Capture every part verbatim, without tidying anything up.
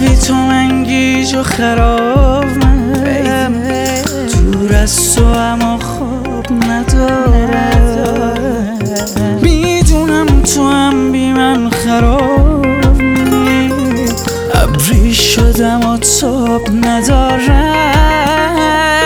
بی تو من گیج و خرابم، دور از تو اما خواب ندارم. میدونم تو هم بی من خرابی، ابری شدم و تاب ندارم.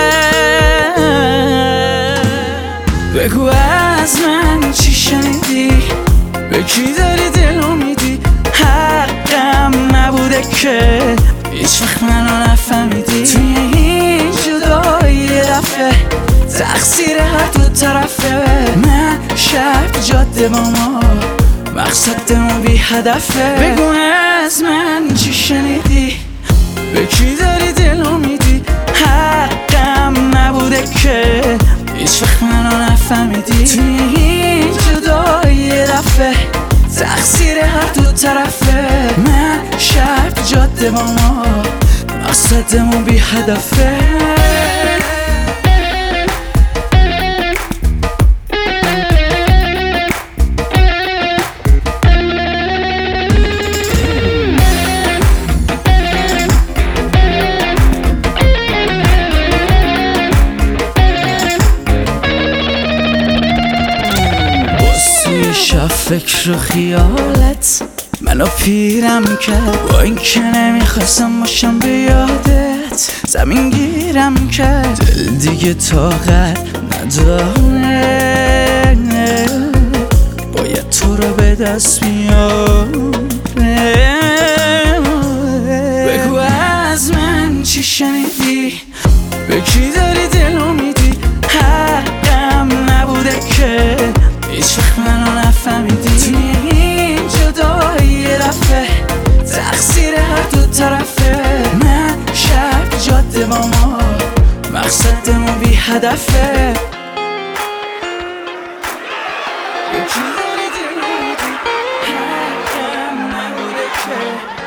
بگو از من چی شنیدی، به کی داری دلو میدی؟ حقم نبوده که هیچ وقت منو نفهمیدی. توی این جدایی یه دفعه تقصیر هر دو طرفه. من شب جاده با ما مقصدمون بی هدفه. بگو از من چی شنیدی، به کی داری دلو میدی؟ حقم نبوده که هیچ وقت منو نفهمیدی. توی این جدایی یه دفعه تقصیر هر دو طرفه. من شب جاده با ما مقصدمون بی هدفه. شب فکر و خیالت منو پیرم کرد، با این که نمیخواستم باشم به یادت. زمین گیرم کرد، دل دیگه طاقت نداره، باید تو رو به دست بیاره. بگو از من چی شنیدی، به کی داری دلو میدی؟ حقم نبوده که هیچ وقت منو نفهمیدی. توی این جدایی یه دفعه تقصیر هر دو طرفه. من شب جاده با ما مقصدمون بی هدفه. یکی داری دلو میدی، حقم نبوده که.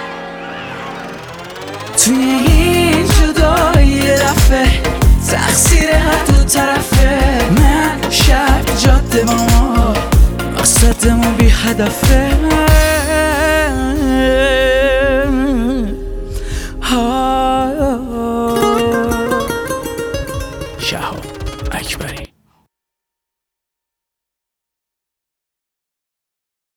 توی این جدایی یه دفعه تقصیر هر دو طرفه. من شب جاده با ما مقصدمون بی هدفه.